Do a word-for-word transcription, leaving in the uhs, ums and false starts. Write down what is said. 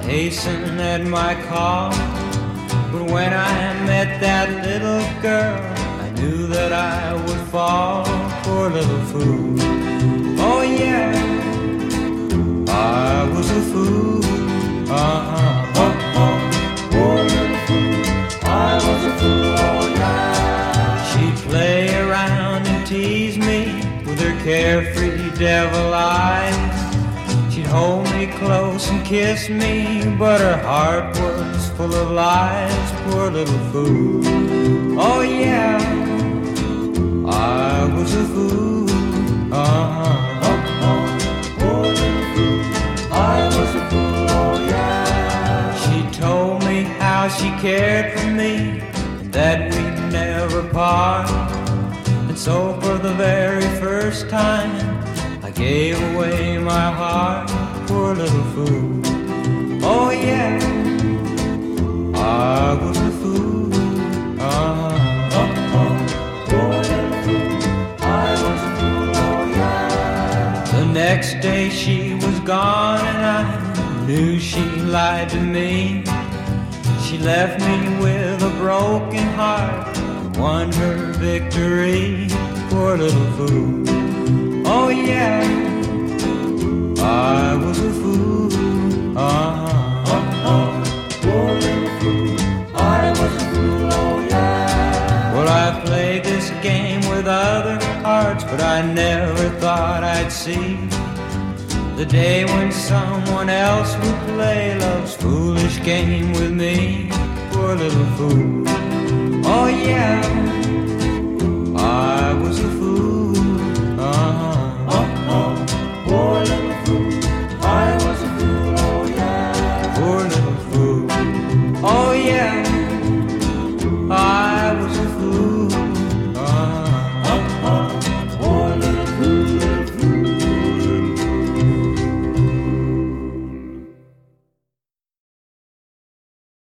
hasten at my call. But when I met that little girl, I knew that I would fall. Poor little fool. Oh yeah, I was a fool. Uh-huh. Oh, oh, poor little fool. I was a fool, oh yeah. She'd play around and tease me with her carefree devil eyes. She'd hold me close and kiss me, but her heart was full of lies. Poor little fool. Oh yeah, I was a fool. Uh-huh. Oh, oh, poor little fool. I was a fool, oh yeah. She told me how she cared for me and that we'd never part. And so for the very first time I gave away my heart. Poor little fool. Oh yeah, I was a fool. Uh-huh. Oh, oh, poor little fool. I was a fool, oh yeah. The next day she was gone and I knew she lied to me. She left me with a broken heart, won her victory. Poor little fool. Oh yeah, I was a fool. Uh-huh. Oh, oh, poor little fool. I was a fool, oh yeah. Well, I played this game with other hearts, but I never thought I'd see the day when someone else would play love's foolish game with me. Poor little fool. Oh yeah,